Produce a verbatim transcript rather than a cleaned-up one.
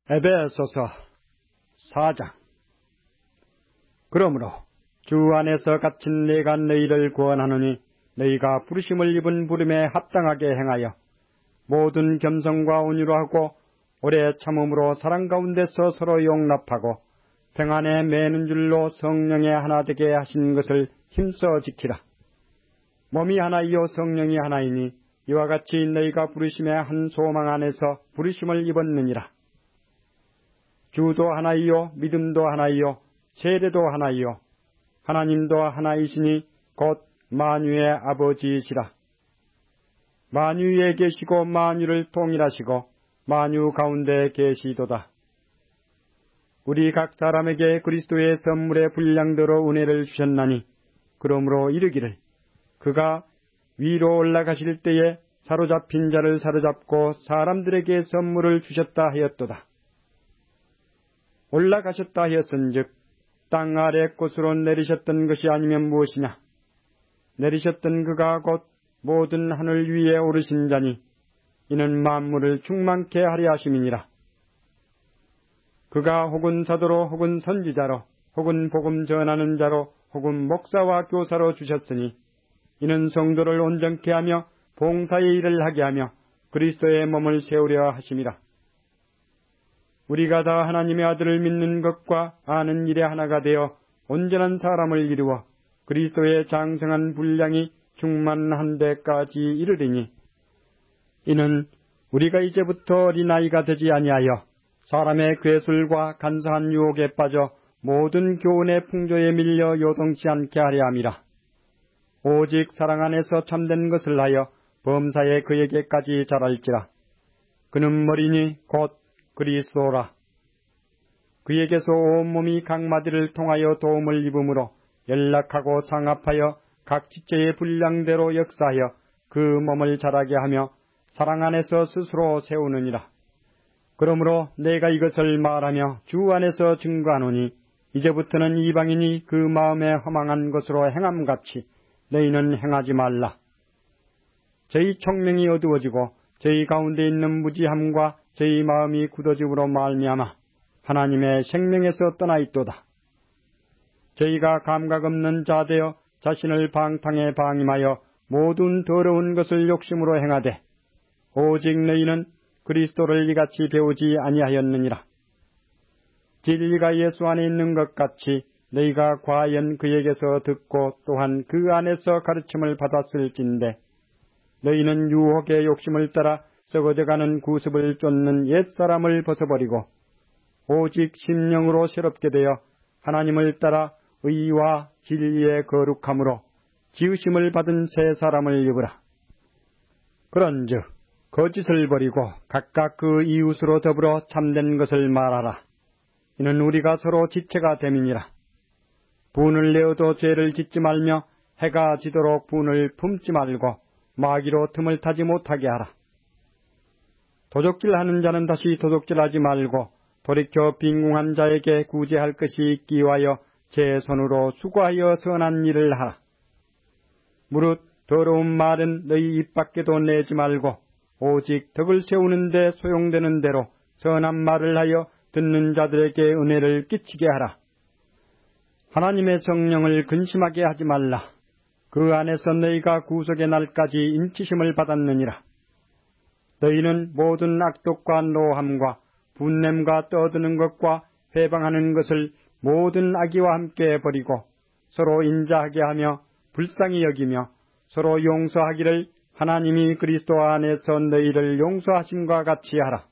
에베소서 사 장. 그러므로 주 안에서 갇힌 내가 너희를 구원하노니 너희가 부르심을 입은 부름에 합당하게 행하여 모든 겸손과 온유로 하고 오래 참음으로 사랑 가운데서 서로 용납하고 평안에 매는 줄로 성령의 하나 되게 하신 것을 힘써 지키라. 몸이 하나이요 성령이 하나이니 이와 같이 너희가 부르심의 한 소망 안에서 부르심을 입었느니라. 주도 하나이요 믿음도 하나이요 세례도 하나이요 하나님도 하나이시니 곧 만유의 아버지이시라. 만유에 계시고 만유를 통일하시고 만유 가운데 계시도다. 우리 각 사람에게 그리스도의 선물의 분량대로 은혜를 주셨나니 그러므로 이르기를 그가 위로 올라가실 때에 사로잡힌 자를 사로잡고 사람들에게 선물을 주셨다 하였도다. 올라가셨다 하였은즉 땅 아래 곳으로 내리셨던 것이 아니면 무엇이냐? 내리셨던 그가 곧 모든 하늘 위에 오르신 자니 이는 만물을 충만케 하려 하심이니라. 그가 혹은 사도로 혹은 선지자로 혹은 복음 전하는 자로 혹은 목사와 교사로 주셨으니 이는 성도를 온전케 하며 봉사의 일을 하게 하며 그리스도의 몸을 세우려 하심이라. 우리가 다 하나님의 아들을 믿는 것과 아는 일에 하나가 되어 온전한 사람을 이루어 그리스도의 장성한 분량이 충만한 데까지 이르리니 이는 우리가 이제부터 어린아이가 되지 아니하여 사람의 괴술과 간사한 유혹에 빠져 모든 교훈의 풍조에 밀려 요동치 않게 하려 함이라. 오직 사랑 안에서 참된 것을 하여 범사에 그에게까지 자랄지라. 그는 머리니 곧 그리스도라. 그에게서 온몸이 각 마디를 통하여 도움을 입음으로 연락하고 상합하여 각 지체의 분량대로 역사하여 그 몸을 자라게 하며 사랑 안에서 스스로 세우느니라. 그러므로 내가 이것을 말하며 주 안에서 증거하노니 이제부터는 이방인이 그 마음에 허망한 것으로 행함같이 너희는 행하지 말라. 저희 총명이 어두워지고 저희 가운데 있는 무지함과 저희 마음이 굳어짐으로 말미암아 하나님의 생명에서 떠나 있도다. 저희가 감각 없는 자 되어 자신을 방탕에 방임하여 모든 더러운 것을 욕심으로 행하되 오직 너희는 그리스도를 이같이 배우지 아니하였느니라. 진리가 예수 안에 있는 것 같이 너희가 과연 그에게서 듣고 또한 그 안에서 가르침을 받았을진데 너희는 유혹의 욕심을 따라 썩어져가는 구습을 쫓는 옛사람을 벗어버리고 오직 심령으로 새롭게 되어 하나님을 따라 의와 진리의 거룩함으로 지으심을 받은 새 사람을 입으라. 그런즉 거짓을 버리고 각각 그 이웃으로 더불어 참된 것을 말하라. 이는 우리가 서로 지체가 됨이니라. 분을 내어도 죄를 짓지 말며 해가 지도록 분을 품지 말고 마귀로 틈을 타지 못하게 하라. 도적질하는 자는 다시 도적질하지 말고 돌이켜 빈궁한 자에게 구제할 것이 있기 위하여 제 손으로 수고하여 선한 일을 하라. 무릇 더러운 말은 너희 입 밖에도 내지 말고 오직 덕을 세우는 데 소용되는 대로 선한 말을 하여 듣는 자들에게 은혜를 끼치게 하라. 하나님의 성령을 근심하게 하지 말라. 그 안에서 너희가 구속의 날까지 인치심을 받았느니라. 너희는 모든 악독과 노함과 분냄과 떠드는 것과 회방하는 것을 모든 악의와 함께 버리고 서로 인자하게 하며 불쌍히 여기며 서로 용서하기를 하나님이 그리스도 안에서 너희를 용서하심과 같이 하라.